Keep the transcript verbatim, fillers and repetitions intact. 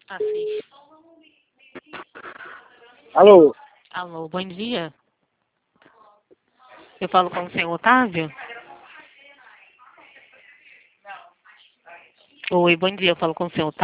Assis. Alô? Alô, bom dia. Eu falo com o senhor Otávio? Oi, bom dia, eu falo com o senhor Otávio.